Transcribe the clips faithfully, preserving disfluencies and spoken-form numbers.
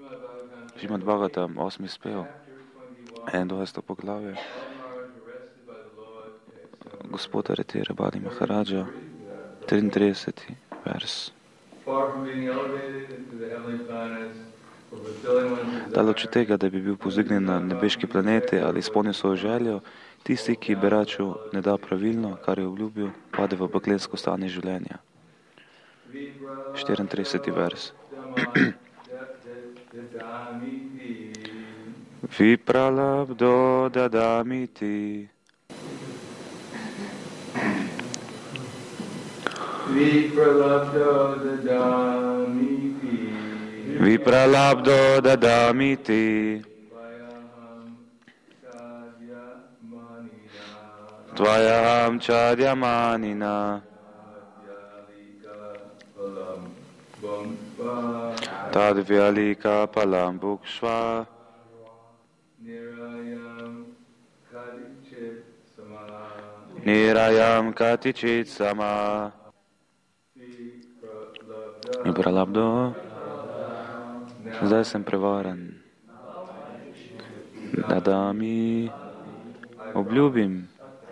Šrimad Bhagavatam, osmi spev, enaindvajseto poglavje. Gospod aretira Bali Maharaja, triintrideseti vers. Daleč od tega, da bi bil povzdignjen na nebeški planete ali izpolnil svojo željo, tisti, ki beraču ne da pravilno, kar je obljubil, pade v peklensko stanje življenja. štiriintrideseti vers. Vipralabdo dadamiti. Vipralabdo dadamiti. Vipralabdo dadamiti. Tvayaham chadyamanina. Tad vyalika palam bhukshva. Nirayam katichit sama. Vipralabdo. Zdaj sem prevaren. Dadami. Obljubim,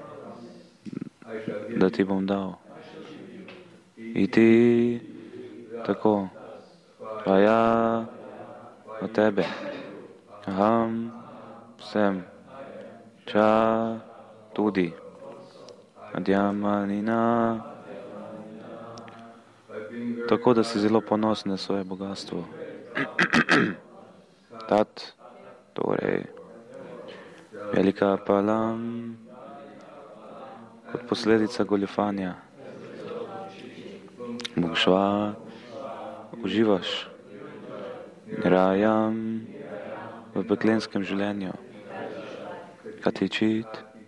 da ti bom dal. I ti tako. Pa ja od tebe. Aham sem. Ča tudi. Adyamanina. Tako, da si zelo ponosen na svoje bogatstvo. Tat, torej, velika palam, kot posledica goljufanja. Bhukshva, uživaš. Rajam, v peklenskem življenju. Katičit,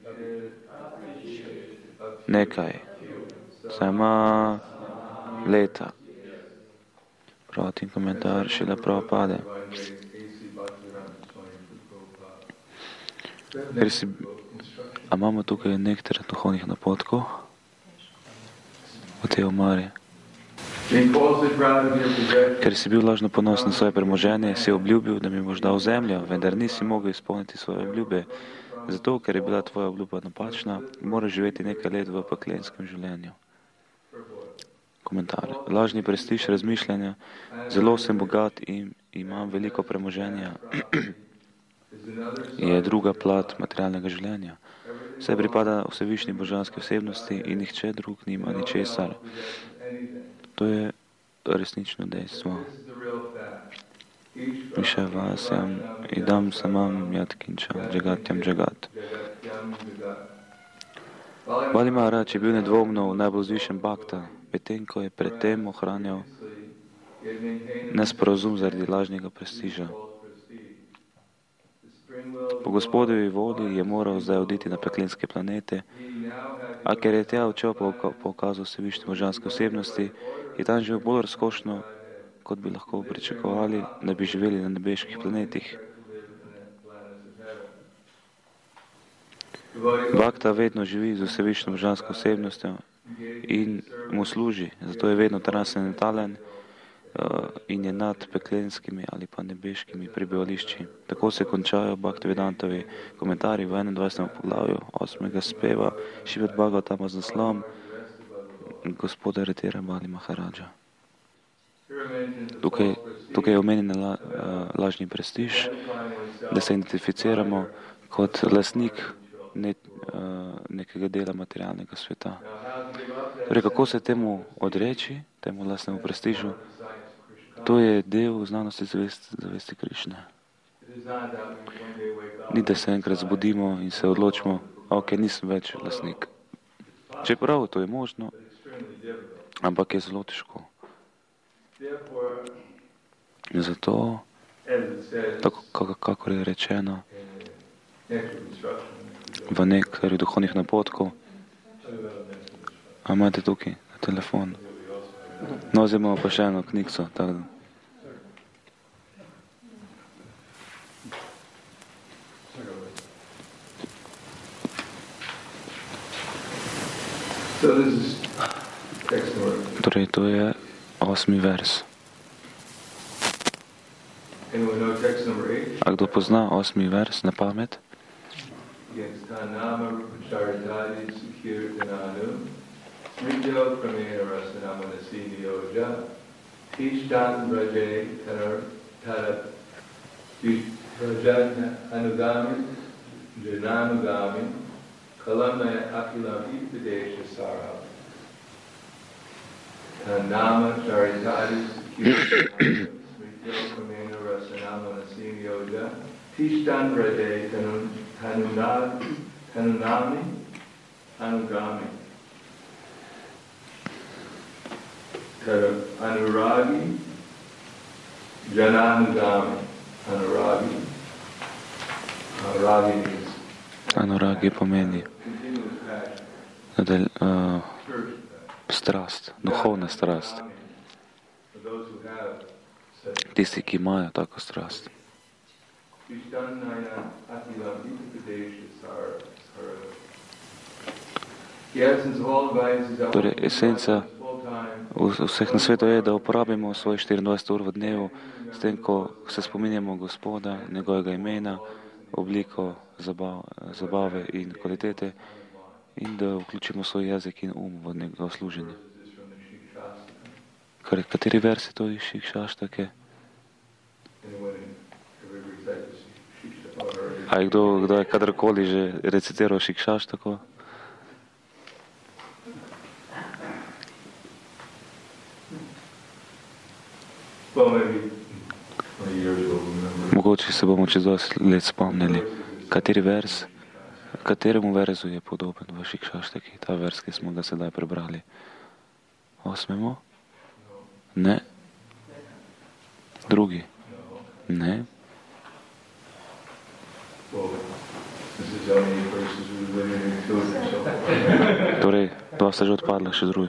nekaj, sama leta. Pravi komentar Šrila Prabhupada. Ker si, a imamo tukaj nekaj duhovnih napotkov v tej omari? Ker si bil lažno ponosen na svoje premoženje, si obljubil, da mi boš dal zemljo, vendar nisi mogel izpolniti svoje obljube. Zato, ker je bila tvoja obljuba napačna, moraš živeti nekaj let v peklenskem življenju. Komentar. Lažni prestiž razmišljanja, zelo sem bogat in imam veliko premoženja, je druga plat materialnega življenja. Vse pripada vsevišnji božanski osebnosti in nihče drug nima ničesar. To je resnično dejstvo. Piše vasjam, idam samam jatkinčam, džagatjam džagat. Bali Maharaj je bil nedvomno najbolj vzvišen bhakta, medtem ko je predtem ohranjal nesporazum zaradi lažnega prestiža. Po gospodovi volji je moral zdaj oditi na peklenske planete, a ker je tja odšel po pokazu vsevišnje božanske osebnosti, je tam živel bolj razkošno, kot bi lahko pričakovali, da bi živeli na nebeških planetih. Bhakta vedno živi z vsevišnjo božansko osebnostjo in mu služi, zato je vedno transcendentalen in je nad peklenskimi ali pa nebeškimi prebivališči. Tako se končajo Bhaktivedantovi komentarji v enaindvajsetem poglavju osmega speva Šrimad Bhagavatama z naslovom Gospod aretira Bali Maharaja. Tukaj, tukaj je omenjen la, lažni prestiž, da se identificiramo kot lastnik ne, nekega dela materialnega sveta. Torej, kako se temu odreči, temu lastnemu prestižu? To je del znanosti zavesti, zavesti Krišne. Ni, da se enkrat zbudimo in se odločimo, ok, nisem več lastnik. Čeprav to je možno, ampak je zelo težko. Zato, tako kakor je rečeno v nekaj duhovnih napotkov, a imate tukaj na telefon. No, zdaj imamo pa še eno knjigo, tako da. Torej, to je osmi vers. A kdo pozna osmi vers na pamet? Nama Charitadis Kirtananam Smrityo Rasanama Nasimyoja Tishtan Vrade Tanunami Anugami Anuragi Jananugami Anuragi Anuragi means Anuragi pomeni nadal, uh, strast, duhovna strast. Tisti, ki imajo tako strast. Torej, esenca vseh na svetu je, da uporabimo svoj štiriindvajset ur v dnevu, s tem, ko se spominjamo Gospoda, njegovega imena, obliko zabav, zabave in kvalitete, in da vključimo svoj jezik in um v njegovo služenje. Kar, kateri vers je to iz Šikšaštake? A je kdo, kdo je kadarkoli že recitiral Šikšaštako? Mogoče se bomo čez dvajset let spomnili, kateri vers, kateremu verzu je podoben v Šikšaštaki, ta vers, ki smo ga sedaj prebrali. Osmemu? Ne. Drugi? Ne. Torej, dva sta že odpadla, še drugi.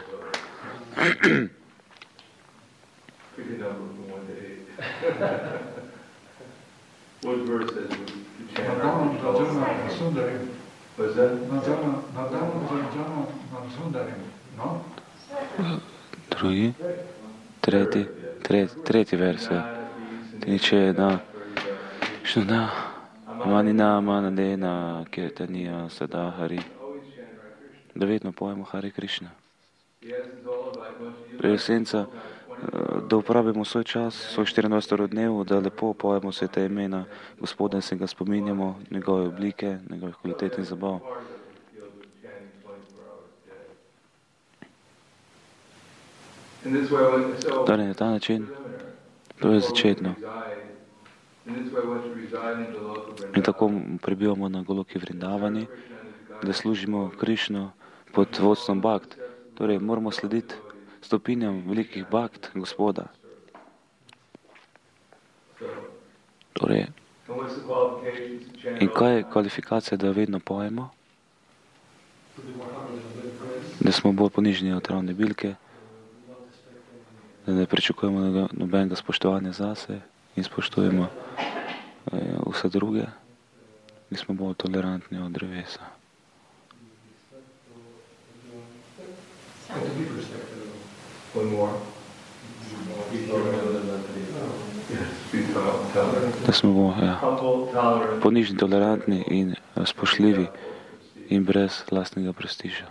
Drugi? Tretji? Tretji, tretji vers je. Tiče na šuna manina manadena kirtanija sadahari. Da vedno pojemo Hare Krishna. Esenca, da uporabimo svoj čas, svoj štiriindvajset ur v dnevu, da lepo pojemo vse te imena Gospoda in se ga spominjamo, njegove oblike, njegovih kvalitet in zabav. Torej, na ta način, to je začetno. In tako prebivamo na Goloki Vrindavani, da služimo Krišno pod vodstvom Bhakt. Torej, moramo slediti stopinjam velikih Bhakt Gospoda. Torej, in kaj je kvalifikacija, da vedno pojemo? Da smo bolj ponižni od ravne bilke, da ne pričakujemo nobenega spoštovanja zase in spoštujemo vse druge. Mi smo bolj tolerantni od drevesa. Da smo bolj ja, ponižni, tolerantni in spoštljivi in brez lastnega prestiža.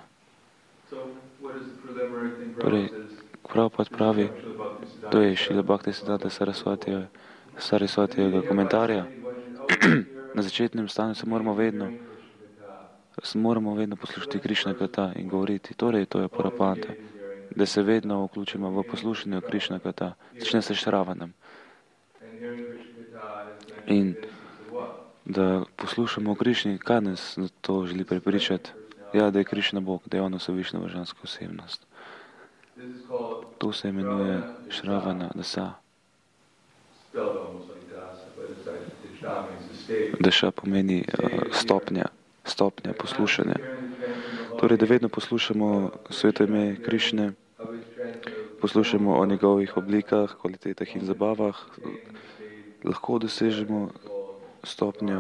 Torej, Prabhupada pravi, to je Šrila Bhaktisiddhanta Sarasvatijevega komentarja. Na začetnem stanju se moramo vedno, moramo vedno poslušati Krišna Kata in govoriti. Torej, to je Parapanta, da se vedno vključimo v poslušanje Krišna Kata. Začne se Šravanem. In da poslušamo Krišni, kaj nas na to želi prepričati? Ja, da je Krišna Bog, da je on vsevišnja božanska osebnost. To se imenuje Šravana Dasa. Daša pomeni uh, stopnja, stopnja poslušanja. Torej, da vedno poslušamo sveto ime Krišne, poslušamo o njegovih oblikah, kvalitetah in zabavah, lahko dosežemo stopnjo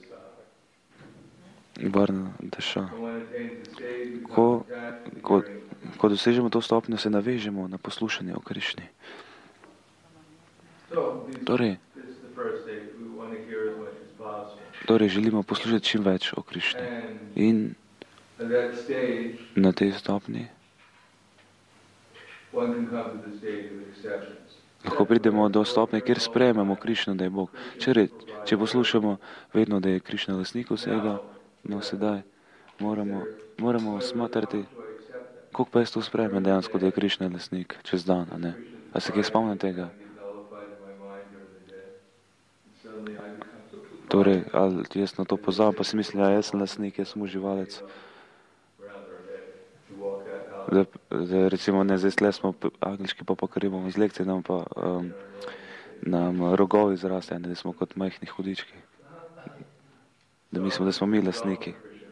Varna Daša. Ko, ko, ko dosežemo to stopnjo, se navežemo na poslušanje o Krišni. Torej, Torej želimo poslušati čim več o Krišni. In na tej stopni lahko pridemo do stopne, kjer sprejmemo Krišno, da je Bog. Če, re, če poslušamo vedno, da je Krišna lastnik vsega, no sedaj moramo, moramo smatrati, koliko pa jaz to sprejmem dejansko, da je Krišna lastnik čez dan, a ne? A se kaj spomnim tega? Torej, ali jaz na to pozabim, pa si mislim, ja, jaz sem lastnik, jaz sem uživalec. Da, da recimo, ne, zdaj tle smo angliški pa pokrivamo z lekcije, nam pa um, nam rogovi zraste, ne, da smo kot majhni hudički. Da mislimo, da smo mi lastniki.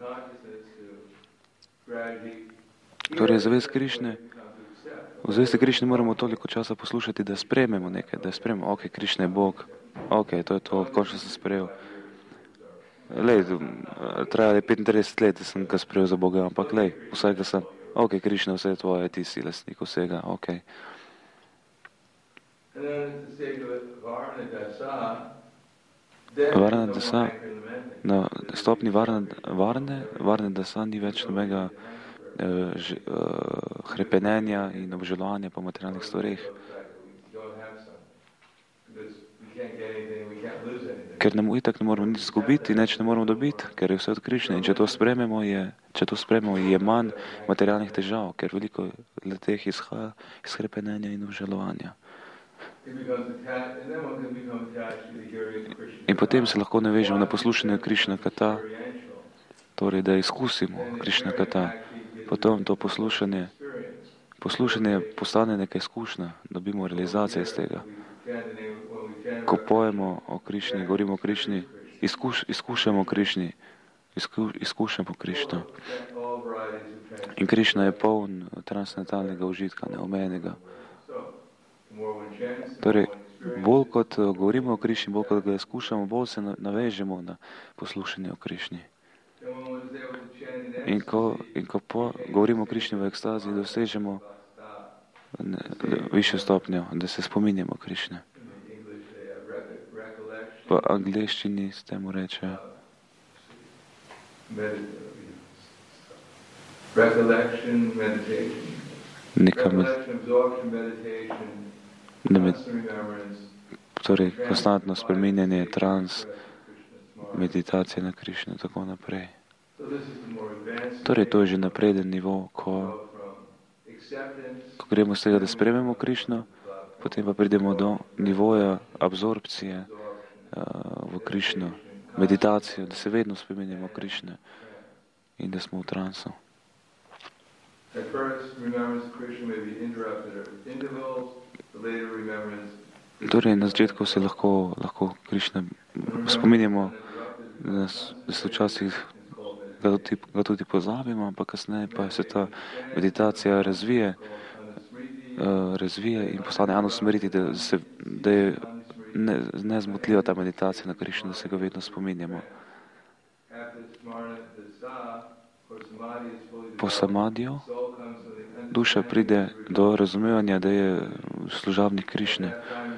Torej, zavest Krišne, v zavesti Krišne moramo toliko časa poslušati, da sprejmemo nekaj, da sprejmemo, ok, Krišna je Bog, ok, to je to, končno sem sprejel. Lej, trajalo je petintrideset let, da sem ga sprejel za Boga, ampak lej, vsaj ga sem, ok, Krišna, vse je tvoje, ti si lastnik vsega, ok. Varna dasa, na stopni varne, varne, varne dasa ni več nobenega uh, ž, uh, hrepenenja in obžalovanja po materialnih stvareh. Ker nam itak ne moramo nič zgubiti, nič ne moramo dobiti, ker je vse od Krišne. In če to sprememo, je, če to sprememo, je manj materialnih težav, ker veliko leteh izhaja iz hrepenenja in obžalovanja. In potem se lahko navežemo na poslušanje Krišna kata, torej da izkusimo Krišna kata. Potem to poslušanje, poslušanje postane neka izkušnja, dobimo realizacijo iz tega. Ko pojemo o Krišni, govorimo o Krišni, izkuš, izkušamo Krišni, izku, izkušamo Krišno. In Krišna je poln transcendentalnega užitka, neomejenega. Torej, bolj kot govorimo o Krišni, bolj kot ga izkušamo, bolj se navežemo na poslušanje o Krišni. In ko, in ko po, govorimo o Krišni v ekstazi, dosežemo ne, višjo stopnjo, da se spominjamo Krišne. V angleščini se temu reče neka med, ne med, torej konstantno spreminjanje, trans, meditacija na Krišno in tako naprej. Torej, to je že napreden nivo, ko, ko gremo z tega, da sprememo Krišno, potem pa pridemo do nivoja absorpcije uh, v Krišno, meditacijo, da se vedno spominjamo Krišne in da smo v transu. Torej, na začetku se lahko, lahko Krišne spominjamo, da, da se včasih ga tudi, ga tudi pozabimo, ampak kasneje pa se ta meditacija razvije, uh, razvije in postane anusmriti, da, se, da je ne, nezmotljiva ta meditacija na Krišno, da se ga vedno spominjamo. Po samadiju duša pride do razumevanja, da je služabnik Krišne.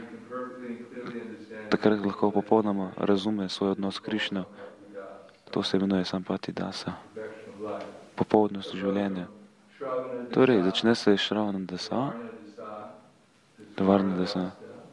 Takrat lahko popolnoma razume svoj odnos Krišno. To se imenuje sampati dasa, popolnost življenja. Torej, začne se šravana dasa, varna dasa.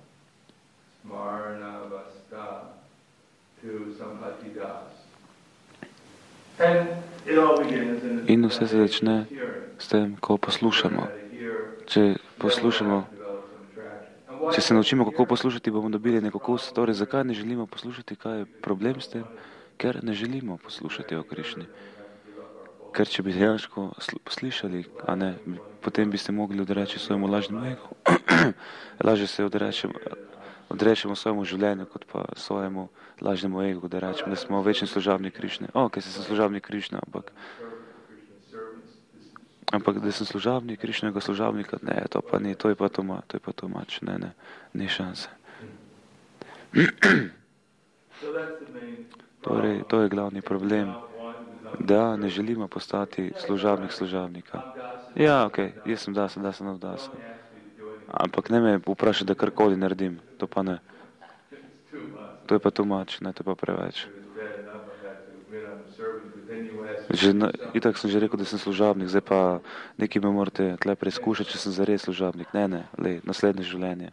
In vse se začne s tem, ko poslušamo. Če poslušamo, če se naučimo, kako poslušati, bomo dobili nek okus. Torej, zakaj ne želimo poslušati, kaj je problem s tem? Ker ne želimo poslušati o Krišni. Ker če bi dejansko slišali, a ne, potem biste mogli odreči svojemu lažnemu egu. Lažje se odrečemo, odrečemo svojemu življenju, kot pa svojemu lažnemu egu, da rečemo, da smo večni služabnik Krišne. O, ker sem služabnik Krišne, ampak ampak da sem služabnik Krišnega služabnika, ne, to pa ni, to je pa to, to je pa to mač, ne, ne, ni šanse. Torej, to je glavni problem, da ne želimo postati služabnik služabnika. Ja, okej, okay, jaz sem dasa, da sem dasa. Ampak ne me vprašati, da karkoli naredim, to pa ne. to je pa tumač, ne, to je pa preveč. It was bad enough I had to admit I'm a servant, but then you ask Že na, me itak sem že rekel, da sem služabnik, zdaj pa nekaj me morate tle preizkušati, če sem zares služabnik. Ne, ne, le, naslednje življenje.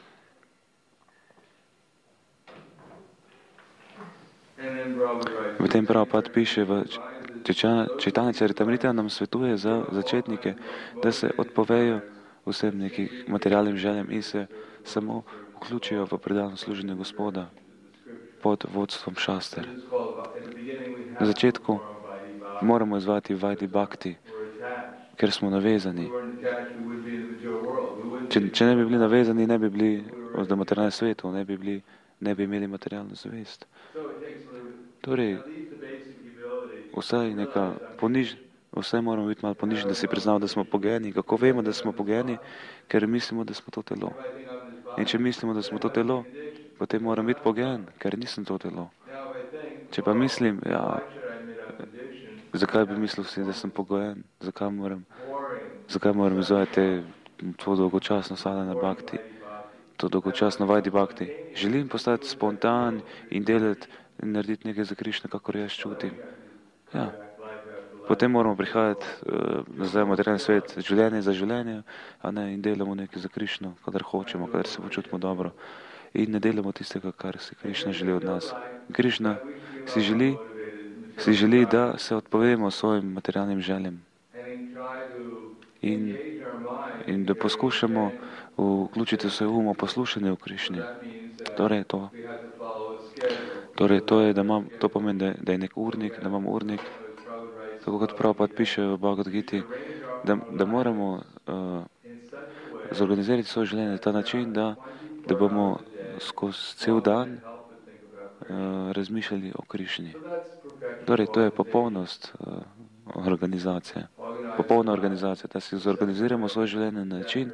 And then Prabhupada writes, V tem Prabhupada piše, v Čitanja Čaritamrita nam svetuje za začetnike, da se odpovejo vsem nekih materialnim željem in se samo vključijo v predano služenje Gospoda pod vodstvom šaster. this is called, at the beginning we Na have začetku to Vaidhi Bhakti. moramo izvati Vaidhi Bhakti, We're attached. ker smo navezani. If we weren't attached, we wouldn't be in the material world. We wouldn't Če, be če ne bi bili navezani, ne bi bili v materialnem svetu, ne bi, bili, ne bi imeli materialno zvest. So it takes a little, Torej, at least the basic humility. vsaj neka poniž, vsaj moramo biti malo ponižni, da si priznamo, da smo pogeni. Kako vemo, da smo pogeni? Ker mislimo, da smo to telo. If I think I'm this body, In če mislimo, da smo to telo, potem moram biti pogen, ker nisem to telo. now if I think, Če pa mislim, ja, why should I admit I'm conditioned, zakaj bi mislil si, da sem pogojen? Zakaj moram, boring, zakaj moram izvajati te- to dolgočasno sadhana bhakti, to dolgočasno Vaidhi Bhakti? Želim postati spontan in delati in narediti nekaj za Krišno, kakor jaz čutim. Ja. life after life. Potem moramo prihajati uh, nazaj v materialni svet, življenje za življenje, a ne, in delamo nekaj za Krišno, kadar hočemo, kadar se počutimo dobro. In ne delamo tistega, kar si Krišna želi od nas. Krišna si želi, si želi, da se odpovemo svojim materialnim željem And try to in, engage our mind. in da poskušamo vključiti svoj um v poslušanje v Krišni. That means that Torej, to, we have to follow a schedule. torej, to, je, da imam, to pomeni, da, da je nek urnik, da imam urnik, As Prabhupada writes, tako kot Prabhupada piše v Bhagavad Giti, da, da moramo uh, in such a way zorganizirati svoje življenje na ta način, da, da bomo skozi cel dan help to think about. uh, razmišljali o Krišni. So that's perfection. Torej, to je popolnost uh, organizacije. Organize Popolna organizacija, da si zorganiziramo svoje življenje na način,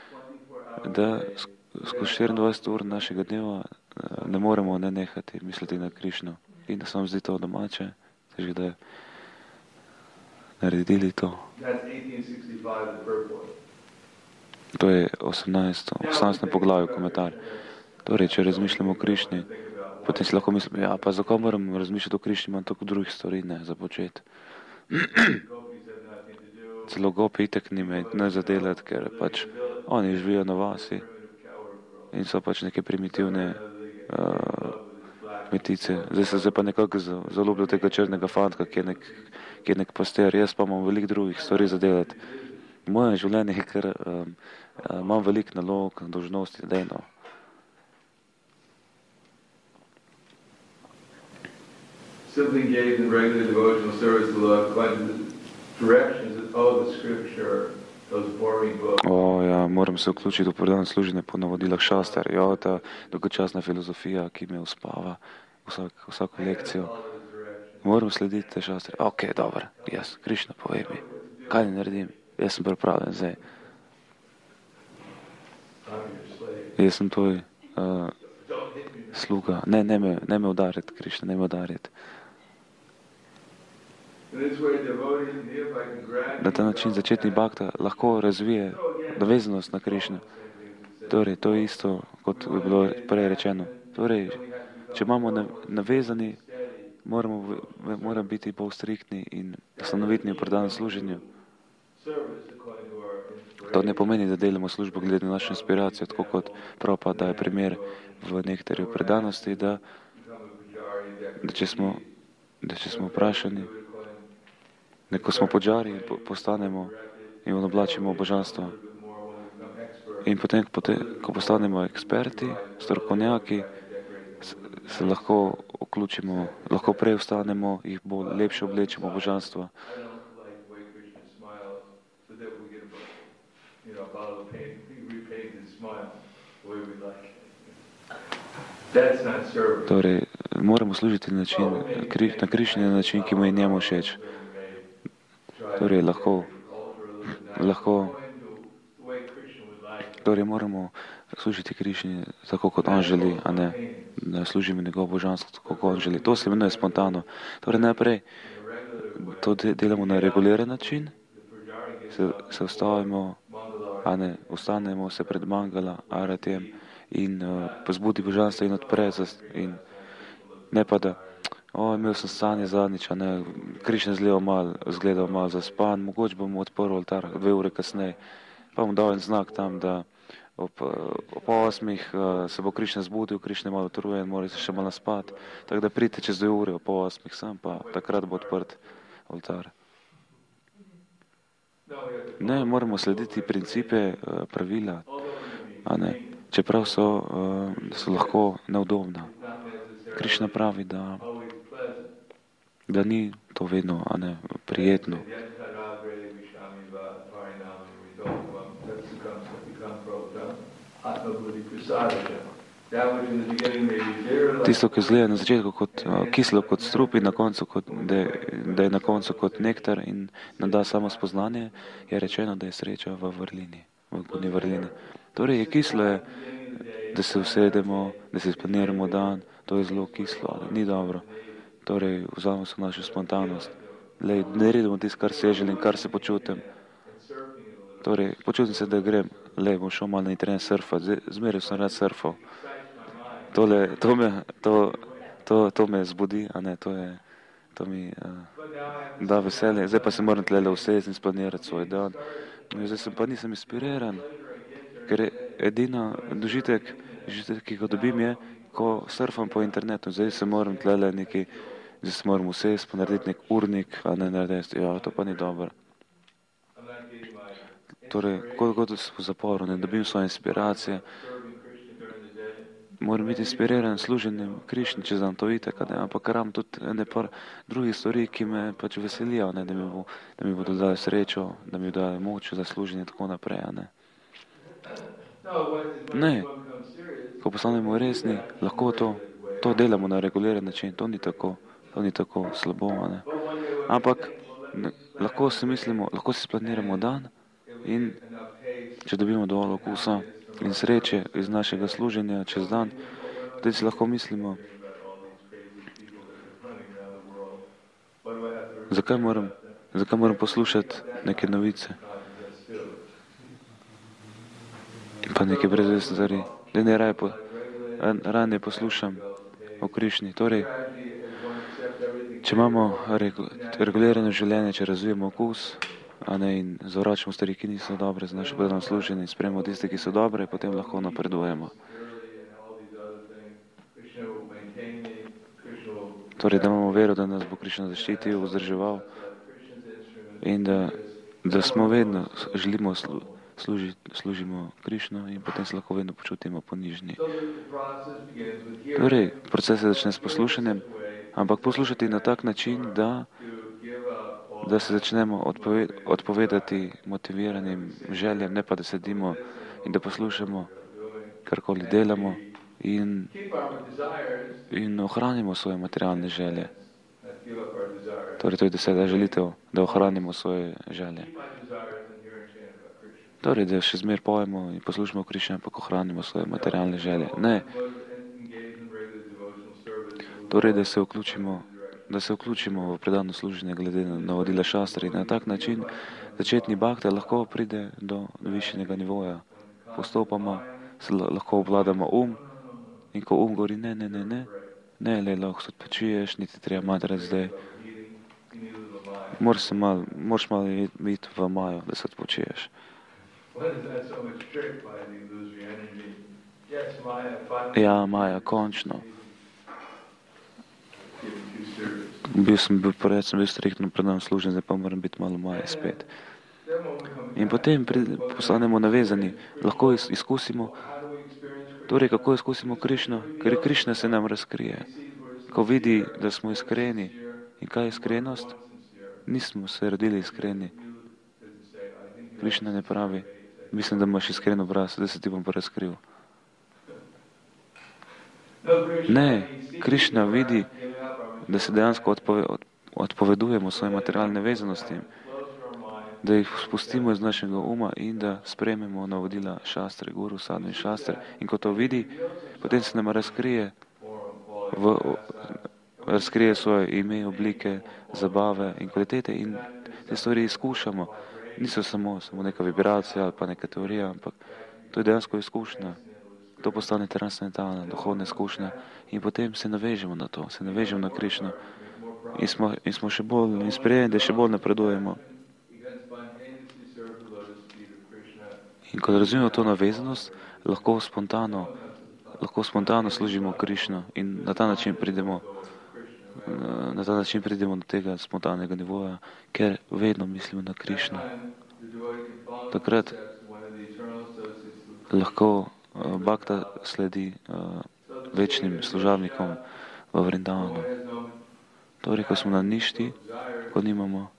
da sk- skozi štiriindvajset ur našega dneva uh, ne moremo ne nehati misliti na Krišno. In da se vam zdi to domače, ste že da naredili to. That's eighteen sixty-five, the purport. To je osemnajsto, osemnajsto poglavje komentar. Torej, če razmišljamo o Krišni, potem si lahko mislimo, ja, pa zakaj moram razmišljati o Krišni, imam toliko drugih stvari, ne, za početi. Gopis have nothing to do. Celo gopi itek ni me ne zadelati, ker pač oni živijo na vasi in so pač neke primitivne uh, kmetice. Zdaj se zdaj pa nekako za- zaljubil tega črnega fantka, ki je nek, ki je nek pastir, jaz pa imam veliko drugih stvari za delati. Moje življenje je, ker um, uh, imam veliko nalog, dolžnosti, dejno. Simply engaged in regular devotional service to Lord according to the directions of the scripture, those boring books. O, ja, moram se vključiti v predano služenje po navodilah šaster. Ja, ta dolgočasna filozofija, ki me uspava vsak, vsako lekcijo. Follow his directions. Moram slediti te šastre. Ok, dobro, jaz, Krišna, povej mi, kaj ne naredim? Jaz sem pripravljen zdaj. I'm your slave. Jaz sem tvoj uh, Don't hit me. sluga. Ne, ne me, ne me udariti, Krišna, ne me udariti. In this way, devotee nearby can gradually Na ta način začetni bhakta lahko razvije navezanost na Krišno. Torej, to je isto, kot je bilo prej rečeno. Torej, če imamo na- navezani, moramo, v- moramo biti bolj striktni in stanovitni v predanem služenju. service according to our inspiration. To ne pomeni, da delamo službo glede na našo inspiracijo, tako kot Prabhupada daje primer v nekateri predanosti, da, Become a pujari, da, če smo, da če smo vprašani, da ko smo podžari in po- postanemo in oblačimo božanstvo. In potem, potem, ko postanemo eksperti, strokovnjaki, se, se lahko vključimo, lahko prej vstanemo, jih bolj lepše oblečemo božanstva. I don't like the way Krishna smiles, so that we get a, you know, a bottle of paint, we repaint his smile the way we like it. That's not service. Torej, moramo služiti na, način, kri, na Krišni na način, ki mu je njemu všeč. Torej, lahko, lahko, torej moramo služiti Krišni tako, kot on želi, a ne da služimo njegovo božanstvo tako, kot on želi. To se imenuje spontano. Torej, najprej to de, delamo na reguliran način, se, se ustavimo, a ne, ustanemo se pred Mangala, Aratijem in uh, pozbudi božanstvo in odpre zas, in ne pa da, o, imel sem sanje zadnjič, a ne, Krišna zgledal mal, zgledal mal zaspan, mogoče bom odprl oltar dve ure kasneje, pa bom dal en znak tam, da ob, ob osmih uh, se bo Krišna zbudil, Krišna je malo utrujen, mora se še malo spati, tako da pridite čez dve ure, ob osmih sam, pa takrat bo odprt oltar. Ne, moramo slediti principe, uh, pravila, a ne, čeprav so, uh, so lahko neudobna. Krišna pravi, da, da ni to vedno, a ne, prijetno. Tisto, ki zgleda na začetku kot uh, kislo kot strup in na koncu kot, da, da je na koncu kot nektar in nam da samo spoznanje, je rečeno, da je sreča v vrlini, v godni vrlini. Torej je kislo, je, da se usedemo, da se splaniramo dan, to je zelo kislo, ni dobro. Torej vzamemo se našo spontanost, lej, naredimo tisto, kar se želim, kar se počutim. Torej, počutim se, da grem, lej, bom šel malo na internet surfati, zmeraj sem rad surfal. Tole, to me, to, to, to me zbudi, a ne, to je, to mi uh, da veselje. Zdaj pa se moram tlele usesti in splanirati svoj dan. No, zdaj sem pa nisem inspiriran, ker je edina dožitek, dožitek, ki ga dobim je, ko surfam po internetu. Zdaj se moram tlele neki, zdaj se moram usesti, pa narediti nek urnik, a ne narediti, ja, to pa ni dobro. Torej, kot, kot v zaporu, ne dobim svoje inspiracije, moram biti inspiriran služenjem Krišni čez dan, to itak, ne, ampak ram tudi ene par drugih stvari, ki me pač veselijo, ne, da mi bo, da mi bodo dali srečo, da mi dajo moč za služenje in tako naprej, a ne. Ne, ko postanemo resni, lahko to, to delamo na reguliran način, to ni tako, to ni tako slabo, a ne. Ampak ne, lahko si mislimo, lahko si splaniramo dan in če dobimo dovolj okusa in sreče iz našega služenja čez dan, tudi si lahko mislimo, zakaj moram, zakaj moram poslušati neke novice, pa neke brezvestne stvari, da ne raje, po, raje poslušam o Krišni. Torej, če imamo regulirano življenje, če razvijemo okus, a ne, in zavračamo stvari, ki niso dobre za naše podano služenje in sprejemo tiste, ki so dobre, potem lahko napredujemo. Torej, da imamo vero, da nas bo Krišna zaščitil, vzdrževal in da, da smo vedno, želimo slu, služiti, služimo Krišno in potem se lahko vedno počutimo ponižni. Torej, proces se začne s poslušanjem, ampak poslušati na tak način, da da se začnemo odpove, odpovedati motiviranim željem, ne pa da sedimo in da poslušamo, karkoli delamo in, in ohranimo svoje materialne želje. Torej, to je deseta želitev, da ohranimo svoje želje. Torej, da še zmer pojemo in poslušamo Krišno, ampak ohranimo svoje materialne želje. Ne. Torej, da se vključimo da se vključimo v predano služenje glede na navodila šastre in na tak način začetni bhakta lahko pride do višjega nivoja. Postopoma se lahko obvladamo um in ko um govori ne, ne, ne, ne, ne, le lahko se odpočiješ, niti treba matrati zdaj. Moraš se mal, moraš malo iti v Maju, da se odpočiješ. Ja, Maja, končno. Bil sem bil, pred sem bil striktno predano služen, zdaj pa moram biti malo Maja spet. In potem postanemo navezani, lahko izkusimo, torej kako izkusimo Krišno, ker Krišna se nam razkrije. Ko vidi, da smo iskreni. In kaj je iskrenost? Nismo se rodili iskreni. Krišna ne pravi, mislim, da imaš iskren obraz, da se ti bom pa razkril. Ne, Krišna vidi, da se dejansko odpove, odpovedujemo svoje materialne vezanosti, da jih spustimo iz našega uma in da sprejmemo navodila šastre, guru, sadhu in šastre. In ko to vidi, potem se nam razkrije, v, razkrije svoje ime, oblike, zabave in kvalitete in te stvari izkušamo. Niso samo, samo neka vibracija ali pa neka teorija, ampak to je dejansko izkušnja. to postane transcendentalna, duhovna izkušnja in potem se navežemo na to, se navežemo na Krišno in smo, in smo še bolj inspirirani, da še bolj napredujemo. In ko razumemo to navezanost, lahko spontano, lahko spontano služimo Krišno in na ta način pridemo, na ta način pridemo do tega spontanega nivoja, ker vedno mislimo na Krišno. Takrat lahko bhakta sledi uh, večnim služavnikom v Vrindavanu. Torej, ko smo na ništi, ko nimamo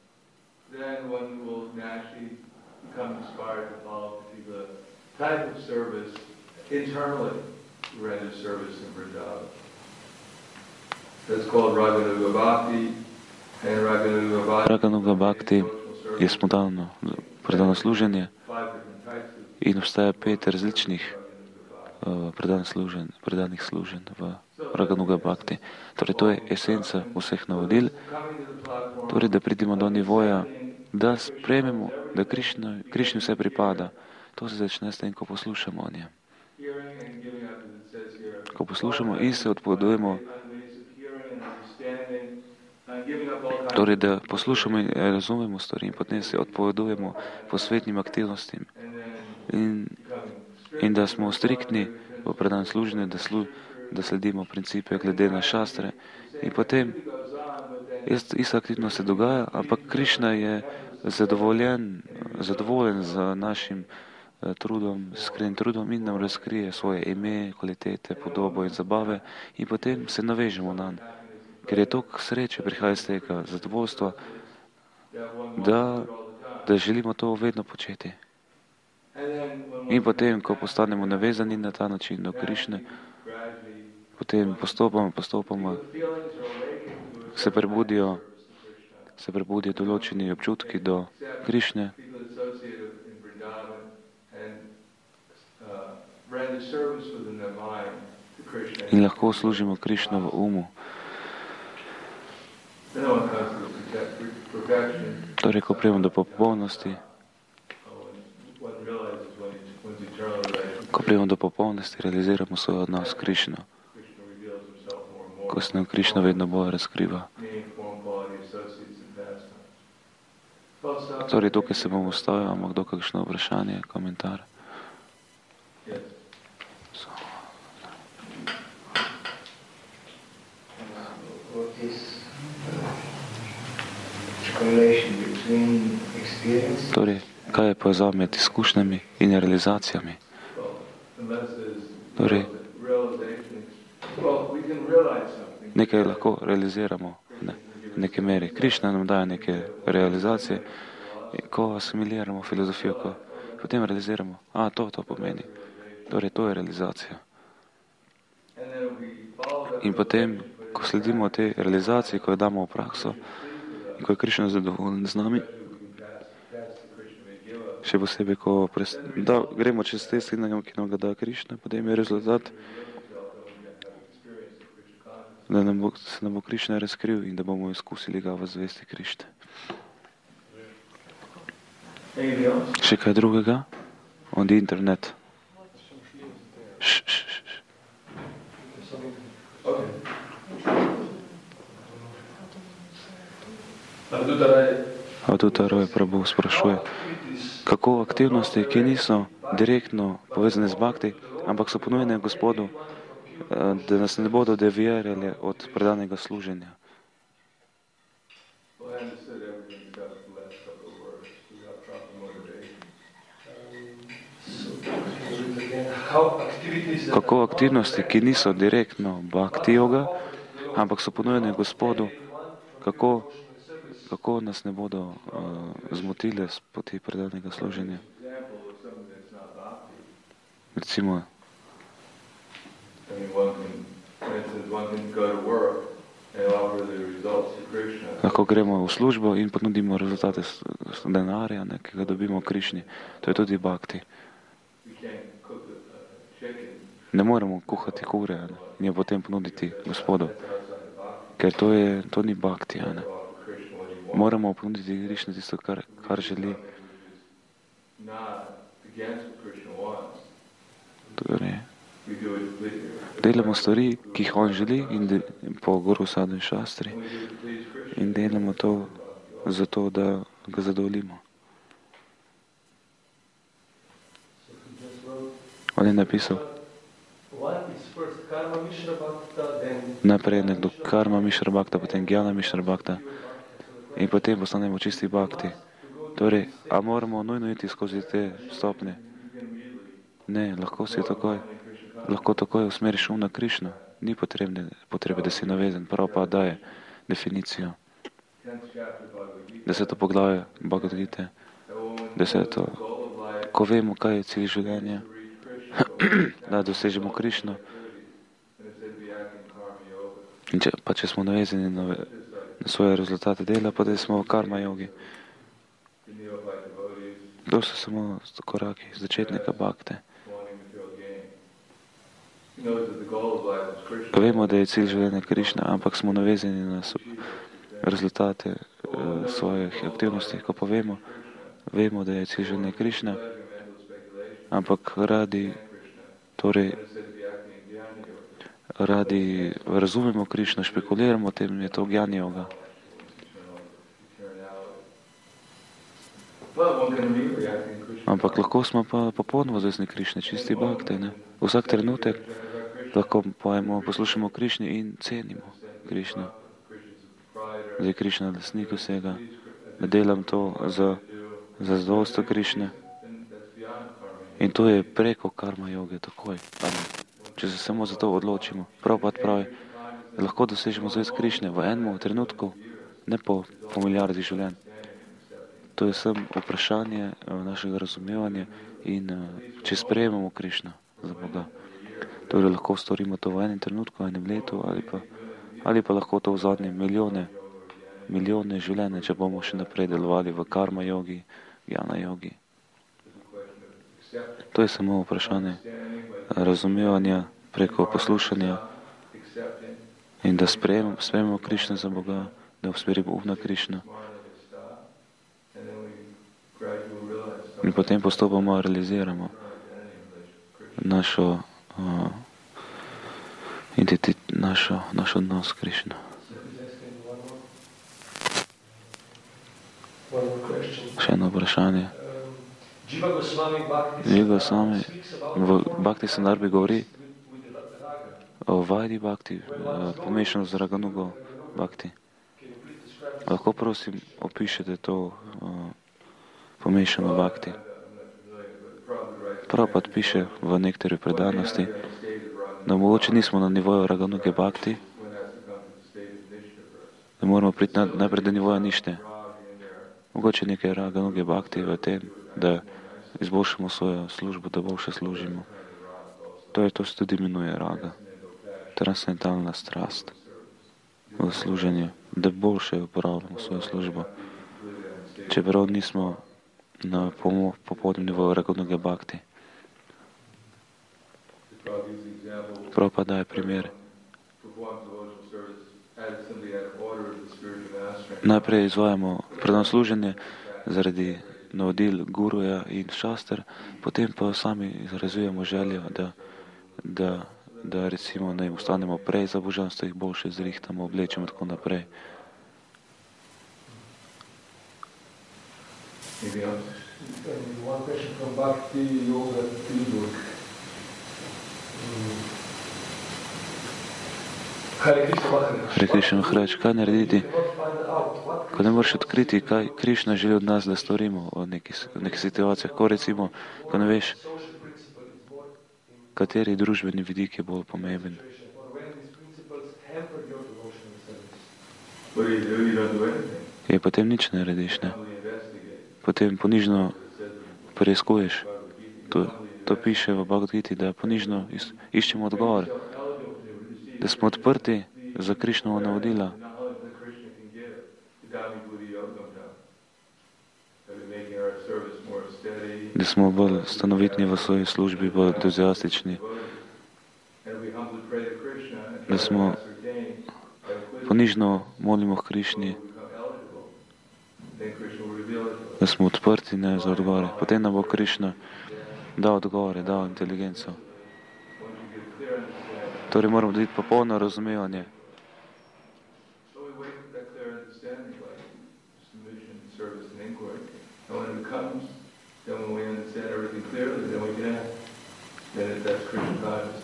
Raganuga Bhakti je spontano predano služenje in obstaja pet različnih uh, predanih služenj, predanih služenj v Raganuga Bhakti. Torej, to je esenca vseh navodil, torej, da pridemo do nivoja, da sprejmemo, da Krišna, Krišni vse pripada. To se začne s tem, ko poslušamo o njem. Ko poslušamo in se odpovedujemo, torej, da poslušamo in razumemo stvari in potem se odpovedujemo posvetnim aktivnostim in, in da smo striktni v predanem služenju, da, slu, da sledimo principe glede na šastre in potem ista aktivnost se dogaja, ampak Krišna je zadovoljen, zadovoljen z našim trudom, iskrenim trudom in nam razkrije svoje ime, kvalitete, podobo in zabave in potem se navežemo na nj. Ker je toliko sreče prihaja iz tega zadovoljstva, da, da želimo to vedno početi. In potem, ko postanemo navezani na ta način do Krišne, potem postopoma, postopoma se prebudijo, se prebudijo določeni občutki do Krišne in lahko služimo Krišno v umu. Torej, ko prijemo do popolnosti, ko prijemo do popolnosti, realiziramo svoj odnos s Krišno, ko se nam Krišna vedno bolj razkriva. Torej, tukaj se bomo ustavili, imamo kdo kakšno vprašanje, komentar? Torej, kaj je povezava med izkušnjami in realizacijami? Torej, nekaj lahko realiziramo ne, v neki meri. Krišna nam daje neke realizacije, ko asimiliramo filozofijo, ko potem realiziramo, a to, to pomeni. Torej, to je realizacija. In potem, ko sledimo tej realizaciji, ko jo damo v prakso, in ko je Krišna zadovoljen z nami, še posebej, ko pres, da, gremo čez te strinjanja, ki nam ga da Krišna, potem je rezultat, da nam bo, se nam bo Krišna razkril in da bomo izkusili ga v zvesti Krišne. Še kaj drugega? On the internet. Š, š, š, š. Avduta Roy Prabhu sprašuje, kako aktivnosti, ki niso direktno povezane z bhakti, ampak so ponujene Gospodu, da nas ne bodo deviirali od predanega služenja. Kako aktivnosti, ki niso direktno bhakti yoga, ampak so ponujene Gospodu, kako kako nas ne bodo uh, zmotile z poti predanega služenja. Recimo, lahko gremo v službo in ponudimo rezultate denarja, ne, ki ga dobimo v Krišni. To je tudi bhakti. Ne moremo kuhati kure ne, in jo potem ponuditi Gospodu, ker to, je, to ni bhakti. Ne. Moramo ponuditi Krišni tisto, kar, kar želi. Torej, Delamo stvari, ki jih on želi in de, po Guru Sadhu Šastri in delamo to zato, da ga zadovoljimo. On je napisal, najprej nekdo karma mišra bhakta, potem gyana mišra bhakta in potem postanemo čisti bhakti. Torej, a moramo nujno iti skozi te stopne? Ne, lahko si takoj, lahko takoj usmeriš um na Krišno. Ni potrebne, potrebe, da si navezan. Prav pa daje definicijo. Deseto poglavje Bhagavad Gite, deseto. Ko vemo, kaj je cilj življenja, da dosežemo Krišno, in če, pa če smo navezani na, na svoje rezultate dela, pa da smo v karma jogi. To so samo koraki začetnika bhakte. Vemo, da je cilj življenja Krišna, ampak smo navezani na rezultate uh, svojih aktivnosti. Ko pa vemo, vemo, da je cilj življenja Krišna, ampak radi, torej, radi razumemo Krišno, špekuliramo o tem, je to gyana yoga. Ampak lahko smo pa popolnoma zvezni Krišne, čisti bhakte, ne? Vsak trenutek lahko pojemo, poslušamo Krišni in cenimo Krišno. Da je Krišna lastnik vsega, da delam to za, za zadovoljstvo Krišne. In to je preko karma joge, takoj. Če se samo za to odločimo. Prabhupada pravi, da lahko dosežemo zvez Krišne v enem trenutku, ne po, po milijardi življenj. To je samo vprašanje našega razumevanja in če sprejemamo Krišno za Boga. Torej lahko storimo to v enem trenutku, v enem letu ali pa, ali pa lahko to v zadnje milijone, milijone življenja, če bomo še naprej delovali v karma jogi, gyana jogi. To je samo vprašanje razumevanja preko poslušanja in da sprejemamo, sprejemamo Krišno za Boga, da usmerimo um na Krišno. In potem postopoma realiziramo našo, uh, identitet, našo, naš odnos s Krišno. Še eno vprašanje. Jiva Goswami v Bhakti Sandarbhi govori o Vajdi Bhakti, uh, pomešano z Raganugo Bhakti. Lahko prosim opišete to uh, pomešano bhakti. Prabhupada piše v nekterih predanosti, da mogoče nismo na nivoju Raganuge bhakti, da moramo priti najprej do nivoja nište. Mogoče nekaj Raganuge bhakti v tem, da izboljšamo svojo službo, da boljše služimo. To je to se tudi imenuje raga. Transcendentalna strast v služenju, da boljše uporabljamo svojo službo. Čeprav nismo na popolnem nivoju Raganuge bhakti. Prav pa daje primer. Najprej izvajamo predano služenje zaradi navodil guruja in šaster, potem pa sami izrazujemo željo, da, da, da recimo ne ostanemo prej za božanstvo, jih boljše zrihtamo, oblečemo tako naprej. Maybe one question from Bhakti Yoga Tilburg. Hare Krishna Maharaj, kaj narediti, ko ne moreš odkriti, kaj Krišna želi od nas, da storimo v nekih, v nekih situacijah, ko recimo, ko ne veš, kateri družbeni vidik je bolj pomemben. Je potem nič ne narediš, ne? Potem ponižno preiskuješ. To, to piše v Bhagavad Giti, da ponižno iz, iščemo odgovor. Da smo odprti za Krišnova navodila. Da smo bolj stanovitni v svoji službi, bolj entuziastični. Da smo ponižno molimo k Krišni. Da smo odprti ne, za odgovore. Potem nam bo Krišna dal odgovore, dal inteligenco. Torej moramo dobiti popolno razumevanje. So we wait for that clear understanding, like submission, service, and inquiry. And when it comes, then when we understand everything clearly, then we can act. Then that's Krishna consciousness.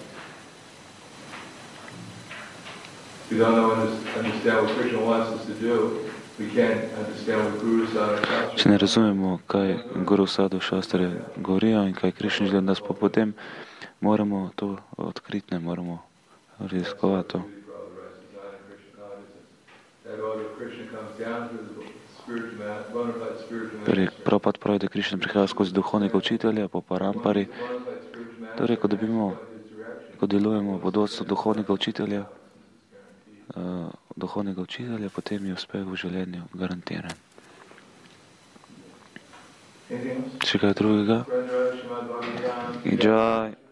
If we don't know understand what Krishna wants us to do, we can't understand what Guru Sadhu Če ne razumemo, kaj Guru Sadhu Šastre govorijo in kaj Krishna želi od nas, pa potem moramo to odkriti, ne moramo raziskovati to. Torej, Prabhupada pravi, da Krishna prihaja skozi duhovnega učitelja po parampari. Torej, ko dobimo, ko delujemo pod vodstvom duhovnega učitelja, uh, duhovnega učitelja, potem je uspeh v življenju garantiran. Še kaj drugega? Jai.